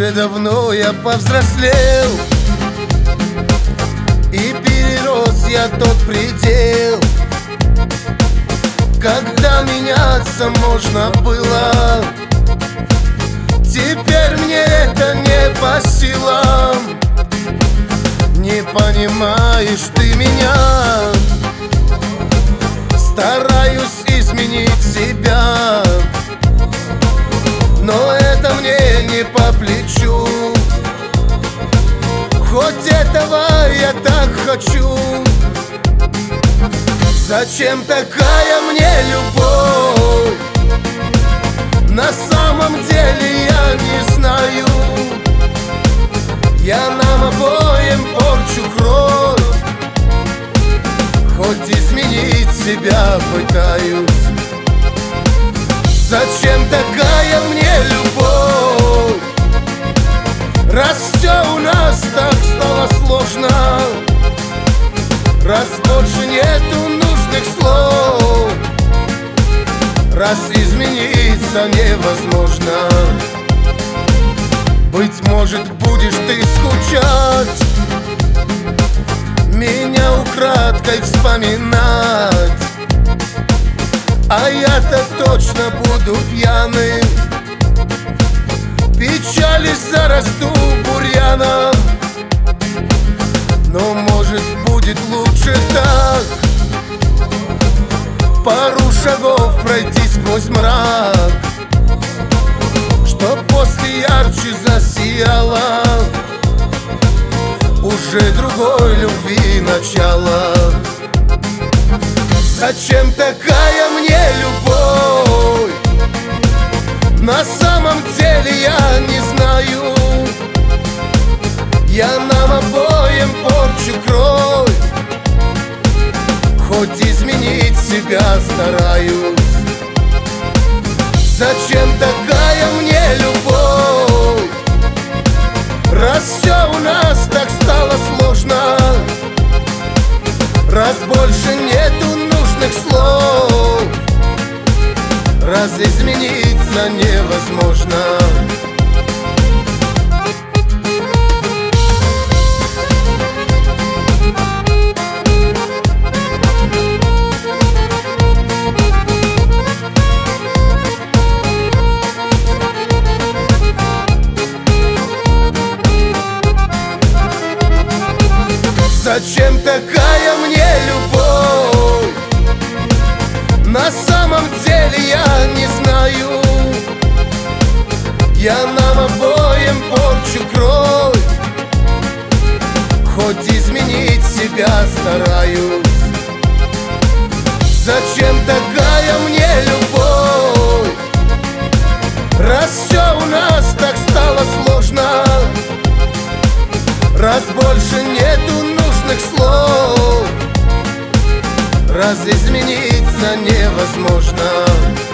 Уже давно я повзрослел, и перерос я тот предел, когда меняться можно было. Теперь мне это не по силам. Не понимаешь ты меня. Стараюсь изменить себя, но это мне не по плечу. Хоть этого я так хочу. Зачем такая мне любовь? На самом деле я не знаю. Я нам обоим порчу кровь, хоть изменить себя пытаюсь. Зачем такая мне любовь? Раз все у нас так стало сложно, раз больше нету нужных слов, раз измениться невозможно. Быть может, будешь ты скучать, меня украдкой вспоминать, а я-то точно буду пьяным. Печали зарасту бурьяном, но может будет лучше так. Пару шагов пройти сквозь мрак, чтоб после ярче засияло уже другой любви начало. Зачем такая мне любовь? На самом деле я не знаю. Я нам обоим порчу кровь, хоть изменить себя стараюсь. Зачем такая мне любовь? Раз все у нас так стало сложно, раз больше нету нужных слов, раз измениться невозможно. Зачем такая мне любовь? На самом деле я не знаю. Я нам обоим порчу кровь, хоть изменить себя стараюсь. Зачем такая мне любовь? Раз все у нас так стало сложно, раз больше нету нужных слов, раз измениться невозможно.